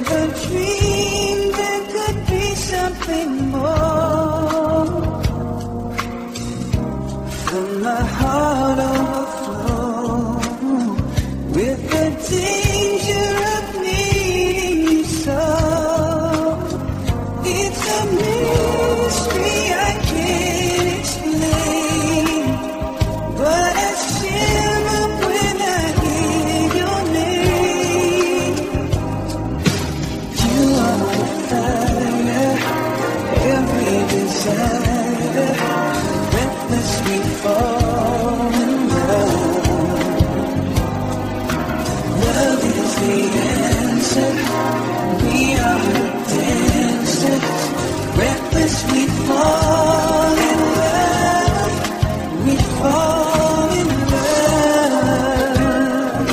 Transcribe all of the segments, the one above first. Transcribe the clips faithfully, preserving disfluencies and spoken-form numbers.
never dreamed there could be something more. From my heart overflow with the danger of needing you so. It's a mystery I can't explain, but I shiver when I hear your name. You are the fire, every desire, breathlessly fall in love. Love is the answer, we are the dancers, breathless we fall in love, we fall in love.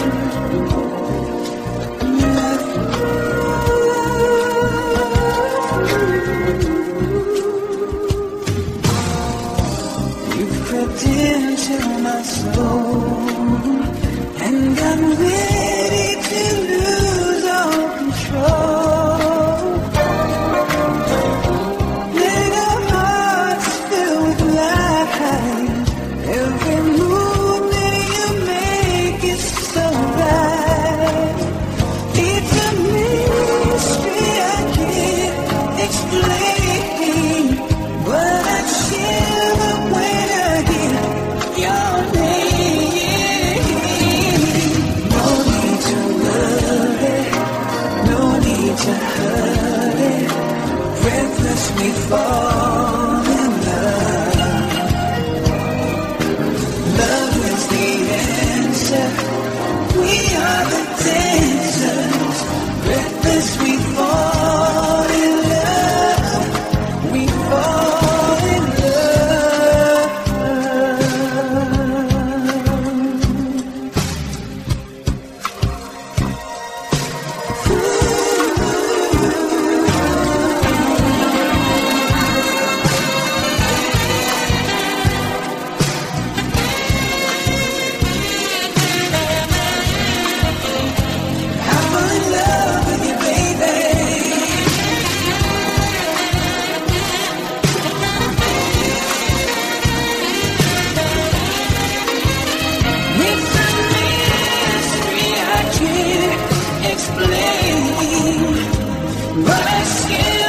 You've crept into my soul, and I'm ready to lose all control. Let our hearts fill with light. Every move that you make is so right. It's a mystery I can't explain, but I shiver when I hear your name. No need to worry, no need to hurry. Breathless we fall in love. Love is the answer, we are the dancers. Breathless we fall in love, we fall in love. I'm in love with you, baby. It's a mystery I can't explain, but I still